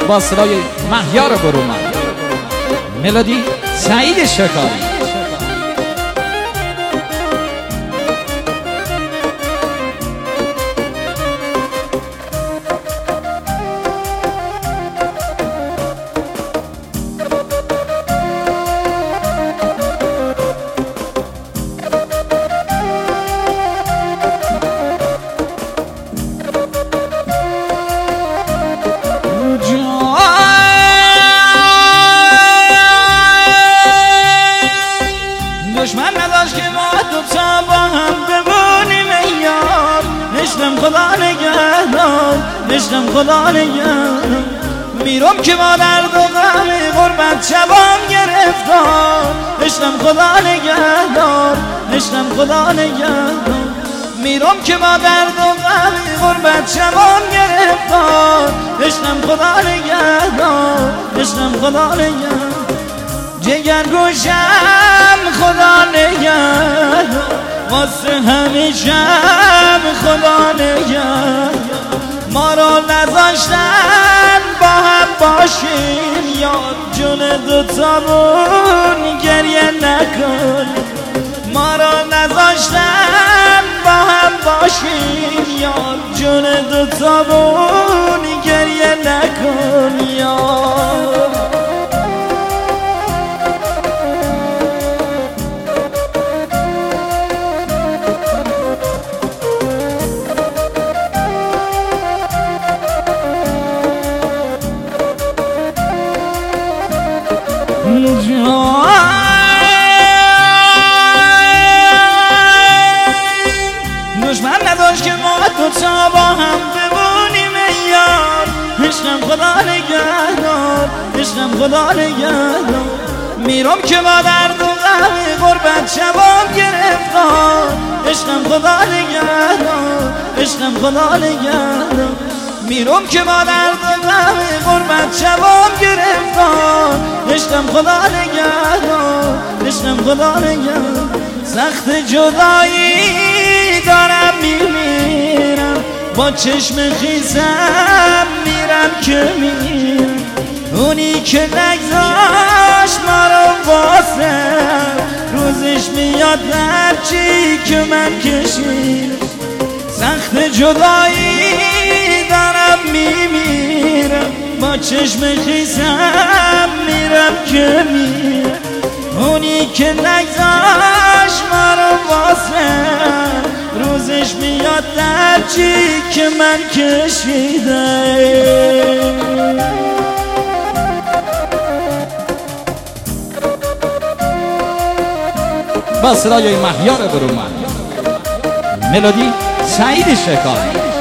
با صدای مهیار برومند، ملودی سعید شکاری. دشمن نداشت که ما دوتا با هم بمونیم ای یار. عشقم خدا نگهدار، عشقم خدا نگهدار. میرم که با درد و غم غربت شبام گرفتار. عشقم خدا نگهدار، عشقم خدا نگهدار. میرم که با درد و غم غربت شبام گرفتار. عشقم خدا نگهدار، عشقم خدا نگهدار. جگر گوشم خدا نگهدار، واسه همیشم خدا نگهدار. ما رو نذاشتن با هم باشیم یار، جون دوتامون گریه نکن. ما رو نذاشتن با هم باشیم یار، جون دوتامون گریه نکن یار. دشمن نداشت که ما دوتا با هم بمونیم ای یار. عشقم خدا نگهدار، عشقم خدا نگهدار. میرم که با درد و غم غربت شبام گرفتار. عشقم خدا نگهدار، عشقم خدا نگهدار. میرم که با درد و غم غربت شبام گرفتار. عشقم خدا نگهدار، عشقم خدا نگهدار. سخت جدایی دارم میمیرم، با چشم خیزم میرم که میرم. اونی که نگذاشت ما رو واسه روزش میاد هرچی که من کشیدم. سخت جدایی دارم میمیرم، با چشم خیزم میرم که میرم. اونی که نگذاشت ما رو واسه روزش میاد هرچی که من کشیدم. با صدای مهیار برومند، ملودی سعید شکاری.